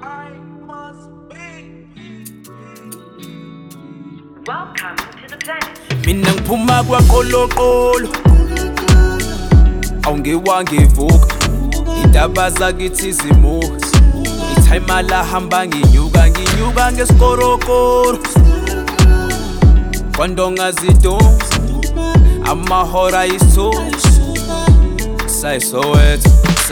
Welcome to the planet. Mina ngiphuma kwaKolokolo awungewangevuka indaba zakithi zimuka ithayima lahamba nginyuka ngesikorokoro kwandonga zidonga amahora yisosi Soweto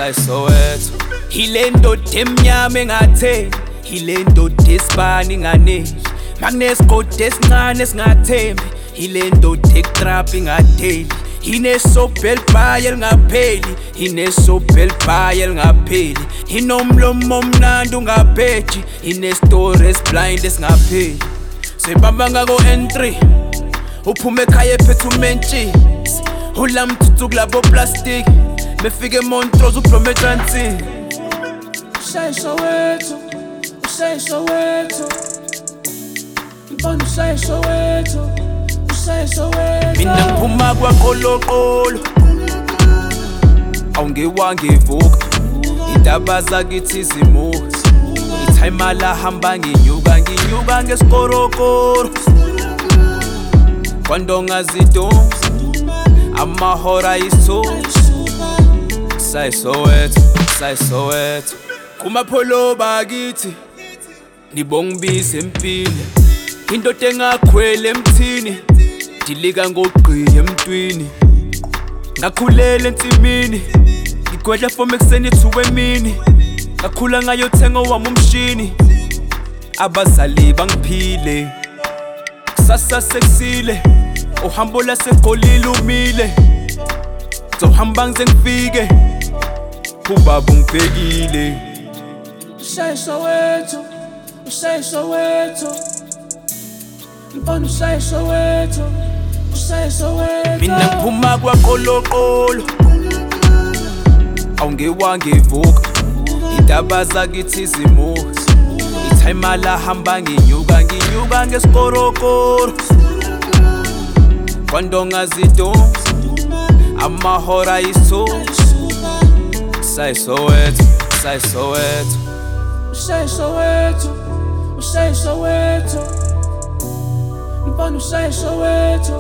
hile ndoda emnyama engatheni hile ndoda esibani inganeli makunesigodi esincane esingathembi hile ndoda ekutrap ingadeli inesobho elibhaya elingapheli inesobho elibhaya elingapheli inomlomo omnandi ungapheji inestori esiblind esingapheli sebamba ngako N3 uphume ekhaya ephethe umentshisi ulamthuthu kulabo plastic befike eMontrose uBlometransi Soweto Mfana Soweto mina ngiphuma kwaKolokolo awungewangevuka indaba zakithi zimuka ithayima lahamba nginyuka ngesikorokoro kwandonga zidonga amahora yisosi Soweto kumapholo bakithi nibongibize empile indoda engakhwele emthini dilika ngogqiye emntwini ngakhulela ensimini ngigwedla from ekseni ethuwe emini ngakhula ngayothenga wami umshini abazali bangiphile kusasa sekusile uhambo laseGolile umile zohamba ngize ngifike ubaba ungibhekile Soweto Mfana Soweto mina ngiphuma kwaKolokolo awungewangevuka indaba zakithi zimuka ithayima lahamba nginyuka ngesikorokoro kwandonga zidonga amahora yisosi Soweto Mfana Soweto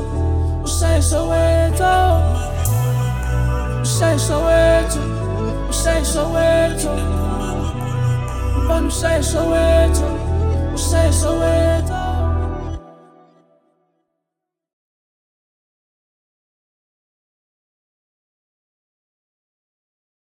Mfana Soweto